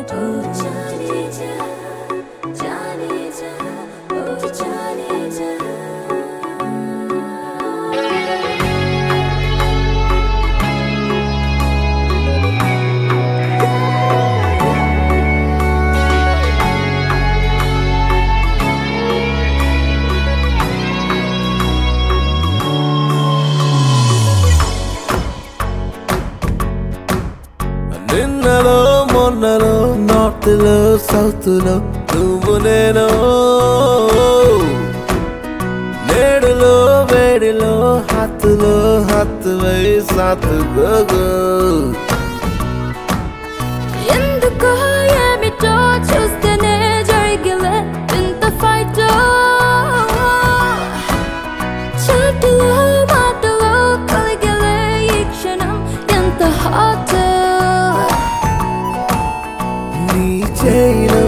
నిన్నలో మొన్నలో north లో south లో నువ్వు నేను నేడులో వేడిలో హత్తులో హత్తువై సాతు గోగో ఎందుకో ఏమిటో చూస్తేనే జరిగిలే ఇంత ఫైట్ చేతిలో మాటలో కలిగిలే ఈ క్షణం ఎంత హాట్ నీ చేయిలో